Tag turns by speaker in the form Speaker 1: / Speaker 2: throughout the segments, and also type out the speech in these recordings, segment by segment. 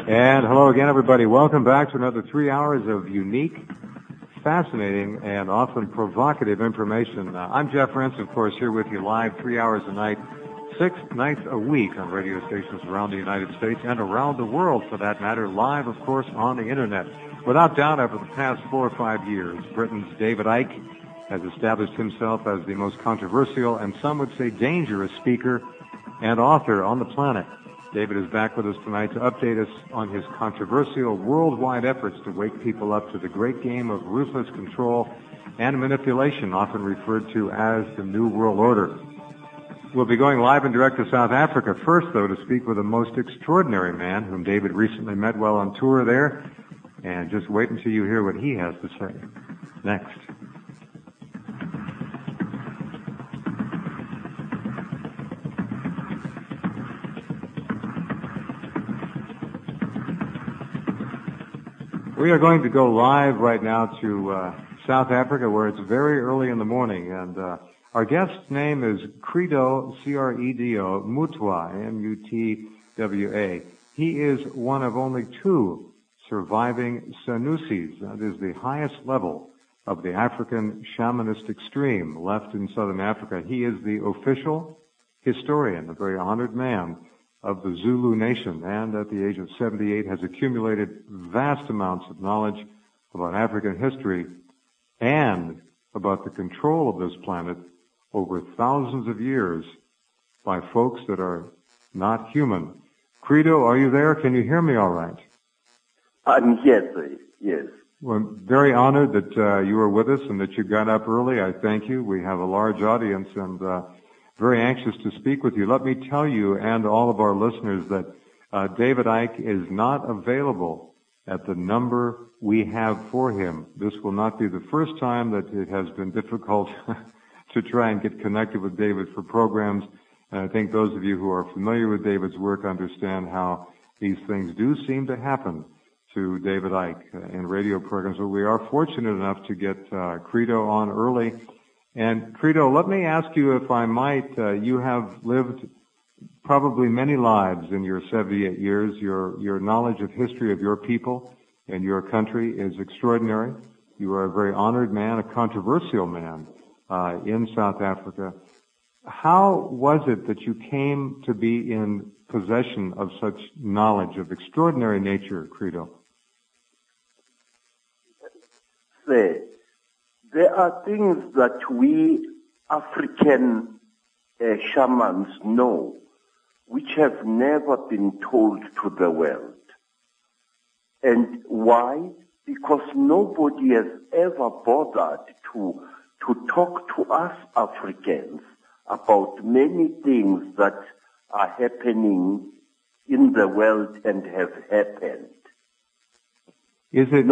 Speaker 1: And hello again, everybody. Welcome back to another 3 hours of unique, fascinating, and often provocative information. I'm Jeff Rense, of course, here with you live 3 hours a night, 6 nights a week on radio stations around the United States and around the world, for that matter, live, of course, on the Internet. Without doubt, over the past 4 or 5 years, Britain's David Icke has established himself as the most controversial and some would say dangerous speaker and author on the planet. David is back with us tonight to update us on his controversial worldwide efforts to wake people up to the great game of ruthless control and manipulation, often referred to as the New World Order. We'll be going live and direct to South Africa first, though, to speak with a most extraordinary man whom David recently met while on tour there. And just wait until you hear what he has to say. Next. We are going to go live right now to South Africa, where it's very early in the morning, and our guest's name is Credo, C-R-E-D-O, Mutwa, M-U-T-W-A. He is one of only 2 surviving Sanusis. That is the highest level of the African shamanistic stream left in southern Africa. He is the official historian, a very honored man of the Zulu nation, and at the age of 78 has accumulated vast amounts of knowledge about African history and about the control of this planet over thousands of years by folks that are not human. Credo, are you there? Can you hear me all right?
Speaker 2: I'm here, sir. Yes.
Speaker 1: Well, I'm very honored that you are with us and that you got up early. I thank you. We have a large audience and very anxious to speak with you. Let me tell you and all of our listeners that David Icke is not available at the number we have for him. This will not be the first time that it has been difficult to try and get connected with David for programs. And I think those of you who are familiar with David's work understand how these things do seem to happen to David Icke in radio programs. But we are fortunate enough to get Credo on early. And Credo, let me ask you, if I might, you have lived probably many lives in your 78 years. Your knowledge of history of your people and your country is extraordinary. You are a very honored man, a controversial man in South Africa. How was it that you came to be in possession of such knowledge of extraordinary nature, Credo?
Speaker 2: There are things that we African shamans know which have never been told to the world. And why? Because nobody has ever bothered to talk to us Africans about many things that are happening in the world and have happened.
Speaker 1: Is it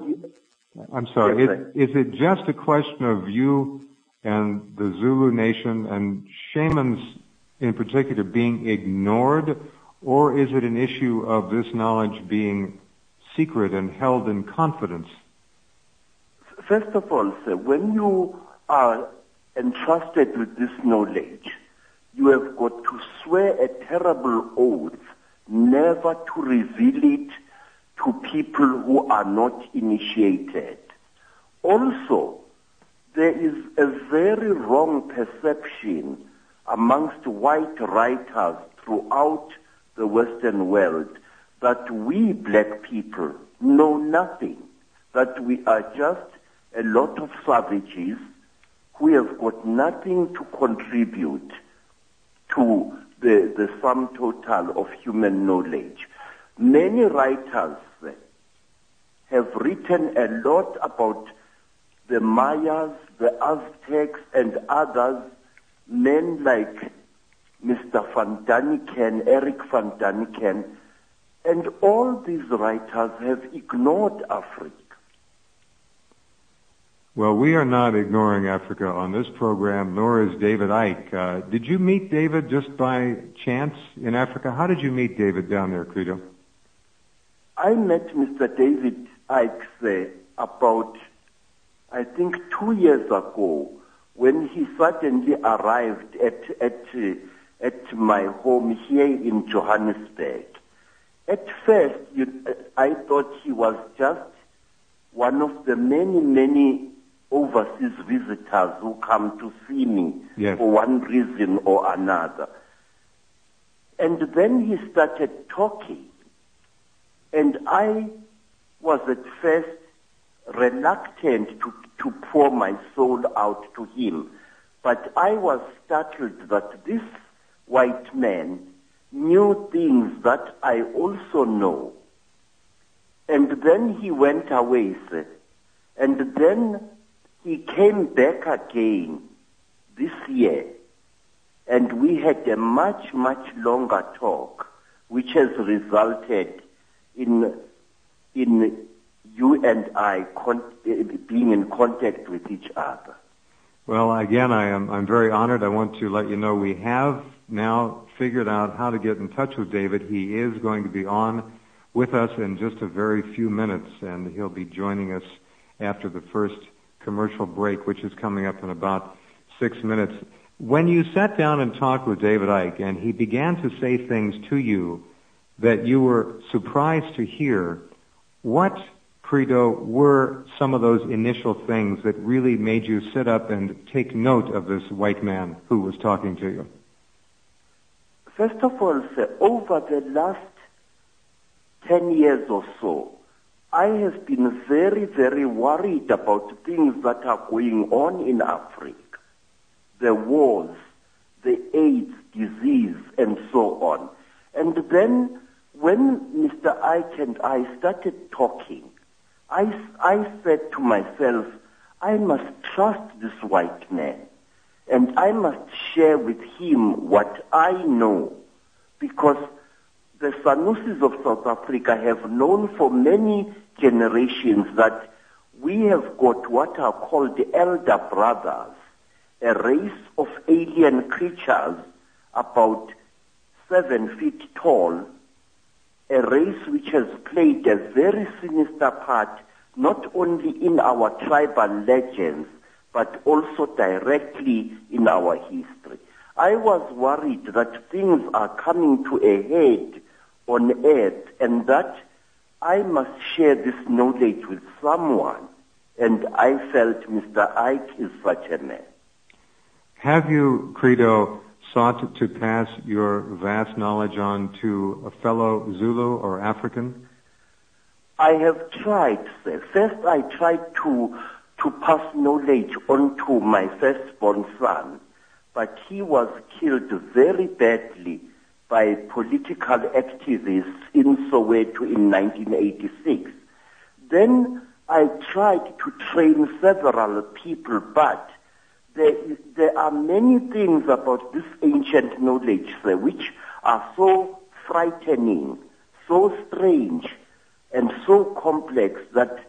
Speaker 1: Is it just a question of you and the Zulu nation and shamans in particular being ignored, or is it an issue of this knowledge being secret and held in confidence?
Speaker 2: First of all, sir, when you are entrusted with this knowledge, you have got to swear a terrible oath never to reveal it to people who are not initiated. Also, there is a very wrong perception amongst white writers throughout the Western world that we black people know nothing, that we are just a lot of savages who have got nothing to contribute to the sum total of human knowledge. Many writers have written a lot about the Mayas, the Aztecs, and others, men like Mr. Van Daniken, Eric Van Daniken, and all these writers have ignored Africa.
Speaker 1: Well, we are not ignoring Africa on this program, nor is David Icke. Did you meet David just by chance in Africa? How did you meet David down there, Credo?
Speaker 2: I met Mr. David Icke about, I think, 2 years ago, when he suddenly arrived at my home here in Johannesburg. At first, I thought he was just one of the many, many overseas visitors who come to see me for one reason or another. And then he started talking, and I was at first reluctant to pour my soul out to him. But I was startled that this white man knew things that I also know. And then he went away, sir. And then he came back again this year. And we had a much, much longer talk, which has resulted in you and I being in contact with each other.
Speaker 1: Well, again, I'm very honored. I want to let you know we have now figured out how to get in touch with David. He is going to be on with us in just a very few minutes, and he'll be joining us after the first commercial break, which is coming up in about 6 minutes. When you sat down and talked with David Icke, and he began to say things to you that you were surprised to hear, what, Credo, were some of those initial things that really made you sit up and take note of this white man who was talking to you?
Speaker 2: First of all, sir, over the last 10 years or so, I have been very, very worried about things that are going on in Africa. The wars, the AIDS disease, and so on. And then when Mr. Icke and I started talking, I said to myself, I must trust this white man, and I must share with him what I know, because the Sanusis of South Africa have known for many generations that we have got what are called the elder brothers, a race of alien creatures about 7 feet tall, a race which has played a very sinister part not only in our tribal legends, but also directly in our history. I was worried that things are coming to a head on earth and that I must share this knowledge with someone, and I felt Mr. Icke is such a man.
Speaker 1: Have you, Credo, sought to pass your vast knowledge on to a fellow Zulu or African?
Speaker 2: I have tried, sir. First, I tried to pass knowledge on to my firstborn son, but he was killed very badly by political activists in Soweto in 1986. Then I tried to train several people, but there are many things about this ancient knowledge, sir, which are so frightening, so strange, and so complex that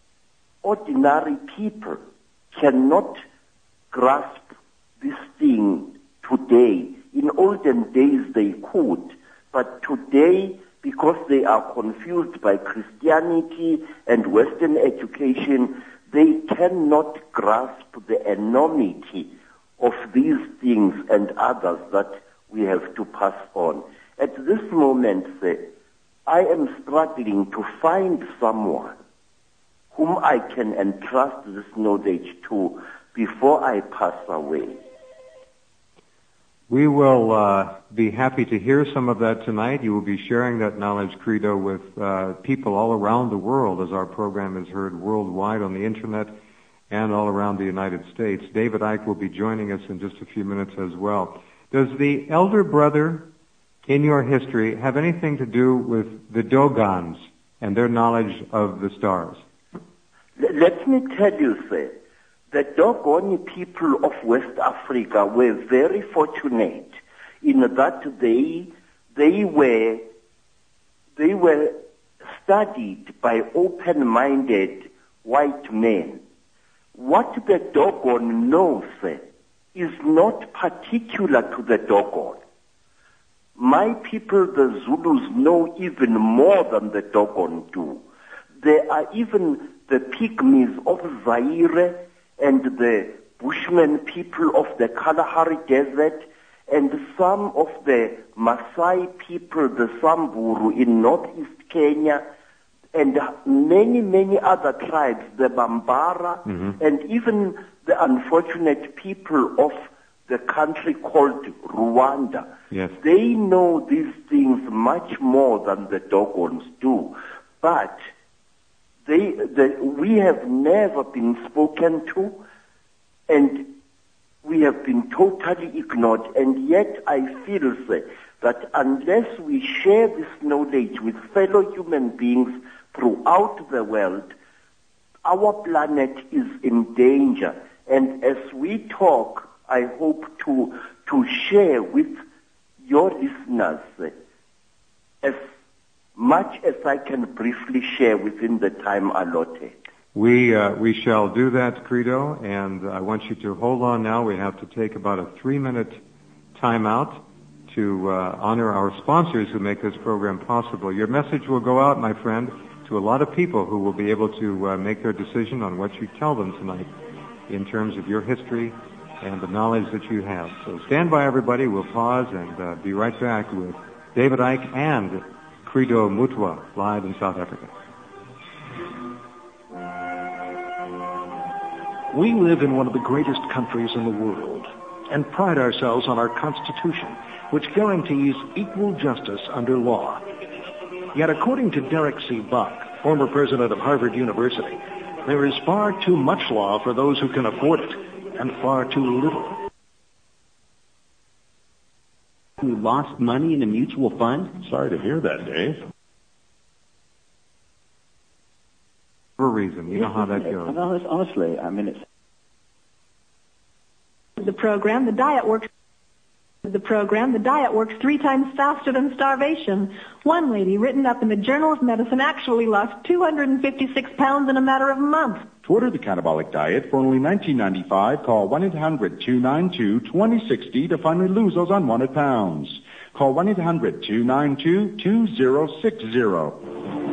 Speaker 2: ordinary people cannot grasp this thing today. In olden days they could, but today, because they are confused by Christianity and Western education, they cannot grasp the enormity of these things and others that we have to pass on. At this moment, sir, I am struggling to find someone whom I can entrust this knowledge to before I pass away.
Speaker 1: We will be happy to hear some of that tonight. You will be sharing that knowledge, Credo, with people all around the world, as our program is heard worldwide on the Internet and all around the United States. David Icke will be joining us in just a few minutes as well. Does the elder brother in your history have anything to do with the Dogons and their knowledge of the stars?
Speaker 2: Let me tell you, sir, the Dogon people of West Africa were very fortunate in that they were studied by open-minded white men. What the Dogon knows is not particular to the Dogon. My people, the Zulus, know even more than the Dogon do. There are even the Pygmies of Zaire and the Bushman people of the Kalahari Desert and some of the Maasai people, the Samburu in northeast Kenya, and many, many other tribes, the Bambara, and even the unfortunate people of the country called Rwanda.
Speaker 1: Yes.
Speaker 2: They know these things much more than the Dogons do. But we have never been spoken to, and we have been totally ignored. And yet I feel that unless we share this knowledge with fellow human beings throughout the world, our planet is in danger. And as we talk, I hope to share with your listeners as much as I can briefly share within the time allotted.
Speaker 1: We shall do that, Credo, and I want you to hold on now. We have to take about a 3-minute time out to honor our sponsors who make this program possible. Your message will go out, my friend, to a lot of people who will be able to make their decision on what you tell them tonight in terms of your history and the knowledge that you have. So stand by, everybody. We'll pause and be right back with David Icke and Credo Mutwa live in South Africa.
Speaker 3: We live in one of the greatest countries in the world and pride ourselves on our Constitution, which guarantees equal justice under law. Yet according to Derek C. Buck, former president of Harvard University, there is far too much law for those who can afford it, and far too little.
Speaker 4: You lost money in a mutual fund?
Speaker 5: Sorry to hear that, Dave.
Speaker 1: For a reason. You know how that goes.
Speaker 4: Honestly, I mean, it's...
Speaker 6: The program, the diet works 3 times faster than starvation. One lady, written up in the Journal of Medicine, actually lost 256 pounds in a matter of a month.
Speaker 5: To order the Catabolic Diet for only $19.95, call 1-800-292-2060 to finally lose those unwanted pounds. Call 1-800-292-2060.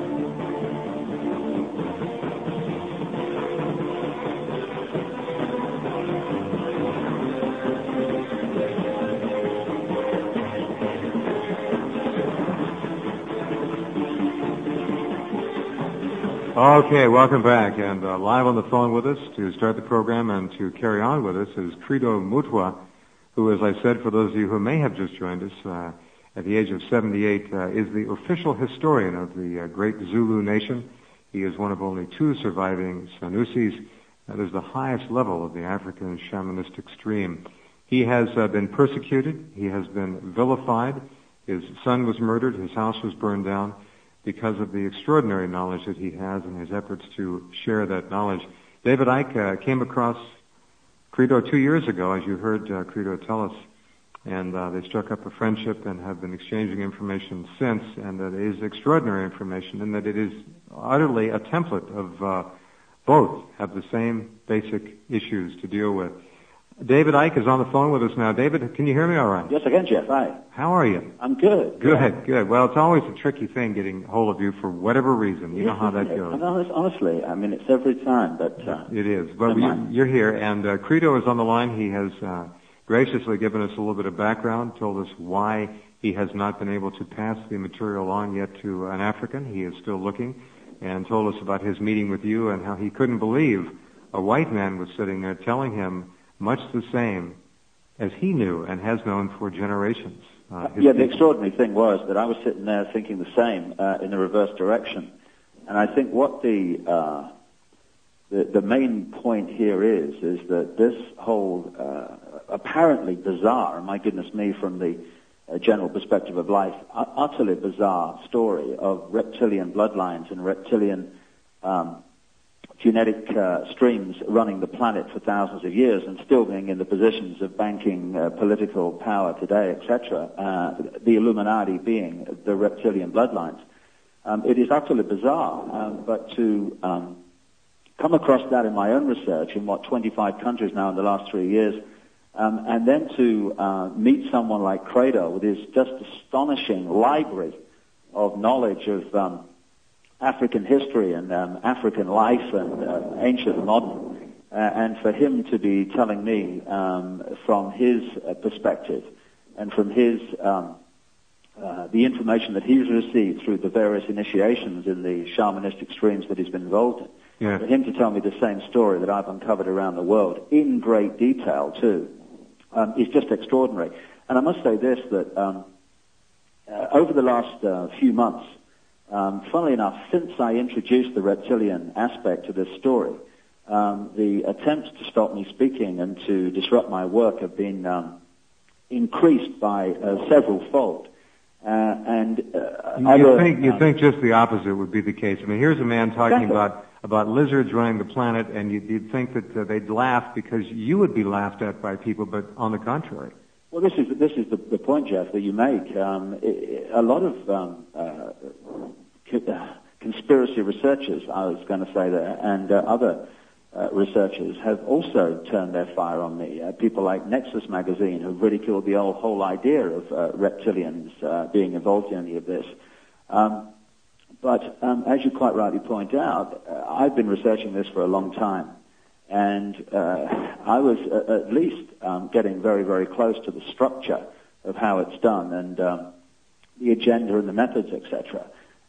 Speaker 1: Okay, welcome back. And live on the phone with us to start the program and to carry on with us is Credo Mutwa, who, as I said, for those of you who may have just joined us, at the age of 78, is the official historian of the great Zulu nation. He is one of only 2 surviving Sanusis. That is the highest level of the African shamanistic stream. He has been persecuted. He has been vilified. His son was murdered. His house was burned down, because of the extraordinary knowledge that he has and his efforts to share that knowledge. David Icke came across Credo 2 years ago, as you heard Credo tell us, and they struck up a friendship and have been exchanging information since, and that is extraordinary information, and that it is utterly a template of both have the same basic issues to deal with. David Icke is on the phone with us now. David, can you hear me all right?
Speaker 4: Yes, I can, Jeff. Hi.
Speaker 1: How are you?
Speaker 4: I'm good.
Speaker 1: Good. Well, it's always a tricky thing getting hold of you for whatever reason. You know how that goes.
Speaker 4: Honestly, I mean, it's every time, but...
Speaker 1: it is. But you're here, and Credo is on the line. He has graciously given us a little bit of background, told us why he has not been able to pass the material on yet to an African. He is still looking, and told us about his meeting with you and how he couldn't believe a white man was sitting there telling him much the same as he knew and has known for generations.
Speaker 4: The extraordinary thing was that I was sitting there thinking the same in the reverse direction. And I think what the main point here is that this whole apparently bizarre, and my goodness me, from the general perspective of life, utterly bizarre story of reptilian bloodlines and reptilian genetic streams running the planet for thousands of years and still being in the positions of banking political power today, etc., the Illuminati being the reptilian bloodlines. It is utterly bizarre, but to come across that in my own research in 25 countries now in the last 3 years, and then to meet someone like Credo with his just astonishing library of knowledge of African history and African life and ancient and modern, and for him to be telling me from his perspective and from his the information that he's received through the various initiations in the shamanistic streams that he's been involved in.
Speaker 1: Yeah.
Speaker 4: For him to tell me the same story that I've uncovered around the world in great detail too is just extraordinary. And I must say this, that over the last few months, funnily enough, since I introduced the reptilian aspect to this story, the attempts to stop me speaking and to disrupt my work have been increased by several-fold.
Speaker 1: You think just the opposite would be the case. I mean, here's a man talking about lizards running the planet, and you'd think that they'd laugh because you would be laughed at by people, but on the contrary.
Speaker 4: Well, this is the point, Jeff, that you make. A lot of conspiracy researchers, I was going to say there, and other researchers have also turned their fire on me. People like Nexus magazine have ridiculed the whole idea of reptilians being involved in any of this. But as you quite rightly point out, I've been researching this for a long time, and I was at least getting very, very close to the structure of how it's done and the agenda and the methods, etc.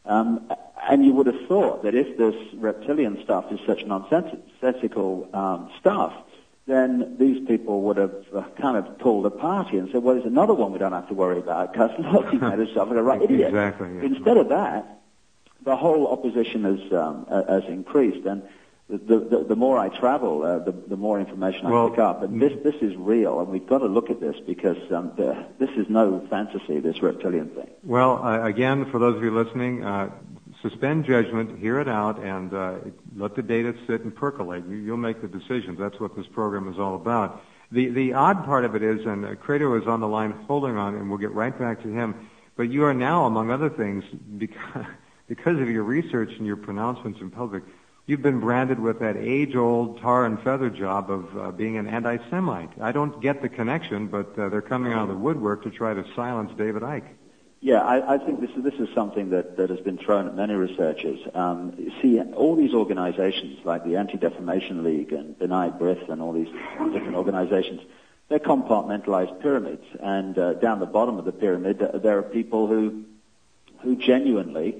Speaker 4: And you would have thought that if this reptilian stuff is such nonsensical stuff, then these people would have kind of pulled a party and said, well, there's another one we don't have to worry about, because look, he made himself like a right idiot.
Speaker 1: Exactly, yeah.
Speaker 4: Instead of that, the whole opposition has increased, and the more I travel, the more information I pick up. And this is real, and we've got to look at this because this is no fantasy, this reptilian thing.
Speaker 1: Well, again, for those of you listening, suspend judgment, hear it out, and let the data sit and percolate. You'll make the decisions. That's what this program is all about. The odd part of it is, and Credo is on the line holding on, and we'll get right back to him, but you are now, among other things, because of your research and your pronouncements in public, you've been branded with that age-old tar and feather job of being an anti-Semite. I don't get the connection, but they're coming out of the woodwork to try to silence David Icke.
Speaker 4: Yeah, I think this is something that has been thrown at many researchers. You see, all these organizations like the Anti-Defamation League and B'nai B'rith and all these different organizations, they're compartmentalized pyramids. And down the bottom of the pyramid, there are people who genuinely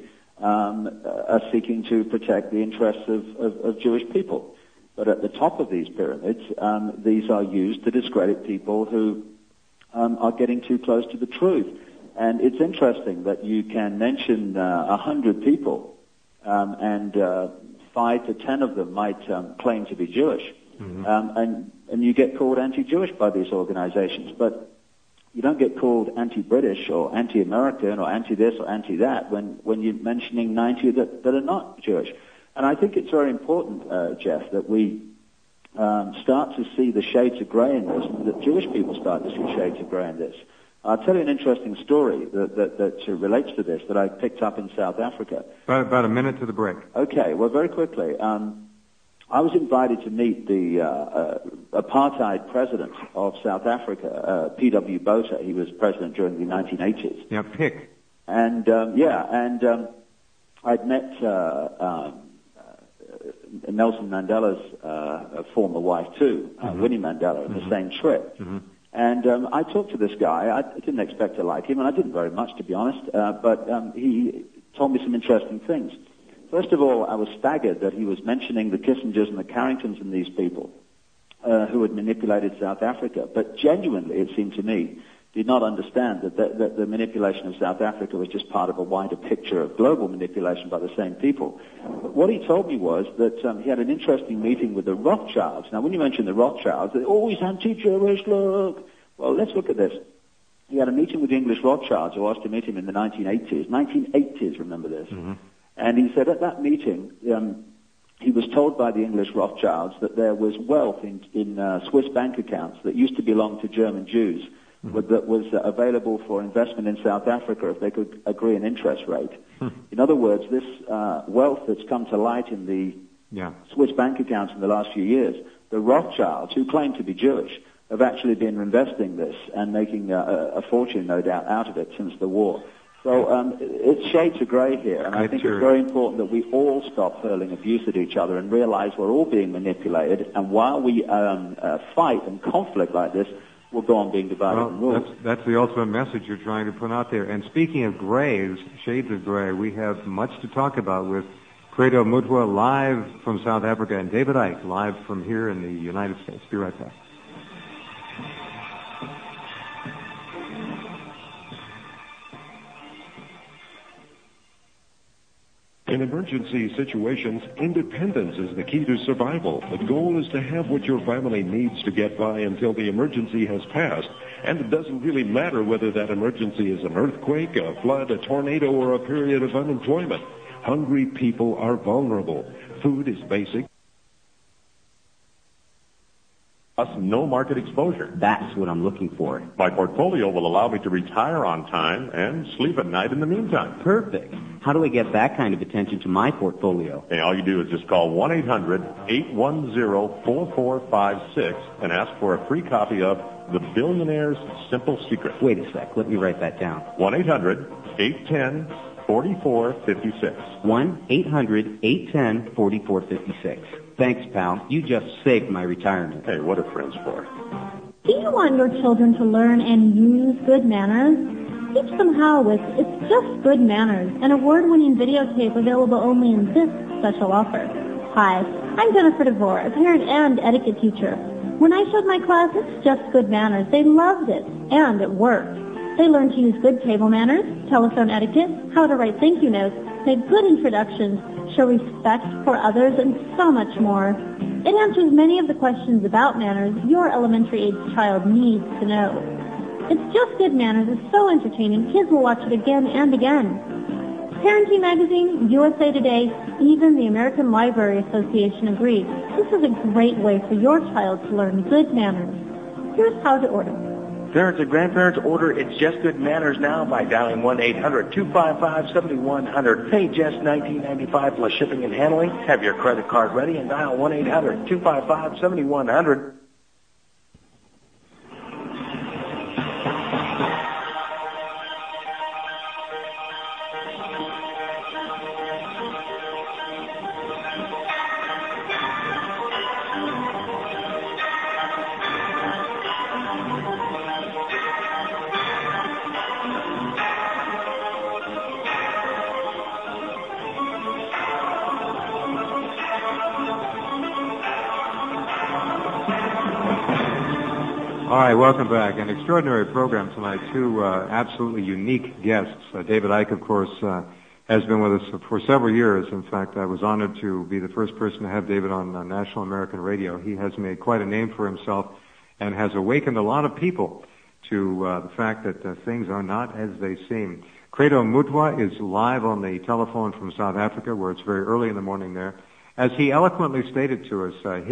Speaker 4: are seeking to protect the interests of Jewish people. But at the top of these pyramids, these are used to discredit people who are getting too close to the truth. And it's interesting that you can mention 100 people, and 5 to 10 of them might claim to be Jewish, and you get called anti-Jewish by these organizations. But you don't get called anti-British or anti-American or anti-this or anti-that when you're mentioning 90 that are not Jewish. And I think it's very important, Jeff, that we start to see the shades of grey in this, that Jewish people start to see shades of grey in this. I'll tell you an interesting story that relates to this that I picked up in South Africa.
Speaker 1: About a minute to the break.
Speaker 4: Okay, well, very quickly. I was invited to meet the apartheid president of South Africa, P.W. Botha. He was president during the 1980s.
Speaker 1: Yeah, Pick.
Speaker 4: And, I'd met Nelson Mandela's former wife, too, Winnie Mandela, on the same trip. And I talked to this guy. I didn't expect to like him, and I didn't very much, to be honest, but he told me some interesting things. First of all, I was staggered that he was mentioning the Kissingers and the Carringtons and these people who had manipulated South Africa. But genuinely, it seemed to me, did not understand that the manipulation of South Africa was just part of a wider picture of global manipulation by the same people. But what he told me was that he had an interesting meeting with the Rothschilds. Now, when you mention the Rothschilds, they're always anti-Jewish, look. Well, let's look at this. He had a meeting with the English Rothschilds, who asked to meet him in the 1980s, remember this. And he said at that meeting, he was told by the English Rothschilds that there was wealth in Swiss bank accounts that used to belong to German Jews that was available for investment in South Africa if they could agree an interest rate. In other words, this wealth that's come to light in the Swiss bank accounts in the last few years, the Rothschilds, who claim to be Jewish, have actually been investing this and making a fortune, no doubt, out of it since the war. So it's shades of grey here, and I think it's very important that we all stop hurling abuse at each other and realize we're all being manipulated, and while we fight and conflict like this, will go on being divided and ruled.
Speaker 1: That's the ultimate message you're trying to put out there. And speaking of grays, shades of gray, we have much to talk about with Credo Mutwa live from South Africa and David Icke live from here in the United States. Be right back.
Speaker 7: In emergency situations, independence is the key to survival. The goal is to have what your family needs to get by until the emergency has passed. And it doesn't really matter whether that emergency is an earthquake, a flood, a tornado, or a period of unemployment. Hungry people are vulnerable. Food is basic.
Speaker 5: Plus no market exposure.
Speaker 8: That's what I'm looking for.
Speaker 5: My portfolio will allow me to retire on time and sleep at night in the meantime.
Speaker 8: Perfect. How do I get that kind of attention to my portfolio?
Speaker 5: Hey, all you do is just call 1-800-810-4456 and ask for a free copy of The Billionaire's Simple Secret.
Speaker 8: Wait a sec. Let me write that down.
Speaker 5: 1-800-810-4456.
Speaker 8: 1-800-810-4456. Thanks, pal. You just saved my retirement.
Speaker 5: Hey, what are friends for?
Speaker 9: Do you want your children to learn and use good manners? Teach them how with It's Just Good Manners, an award-winning videotape available only in this special offer. Hi, I'm Jennifer DeVore, a parent and etiquette teacher. When I showed my class It's Just Good Manners, they loved it, and it worked. They learned to use good table manners, telephone etiquette, how to write thank you notes, make good introductions, show respect for others, and so much more. It answers many of the questions about manners your elementary-age child needs to know. It's Just Good Manners is so entertaining, kids will watch it again and again. Parenting Magazine, USA Today, even the American Library Association agree. This is a great way for your child to learn good manners. Here's how to order.
Speaker 3: Parents and grandparents, order It's Just Good Manners now by dialing 1-800-255-7100. Pay just $19.95 plus shipping and handling. Have your credit card ready and dial 1-800-255-7100.
Speaker 1: All right, welcome back. An extraordinary program tonight. Two absolutely unique guests. David Icke, of course, has been with us for several years. In fact, I was honored to be the first person to have David on National American Radio. He has made quite a name for himself and has awakened a lot of people to the fact that things are not as they seem. Credo Mutwa is live on the telephone from South Africa, where it's very early in the morning there. As he eloquently stated to us,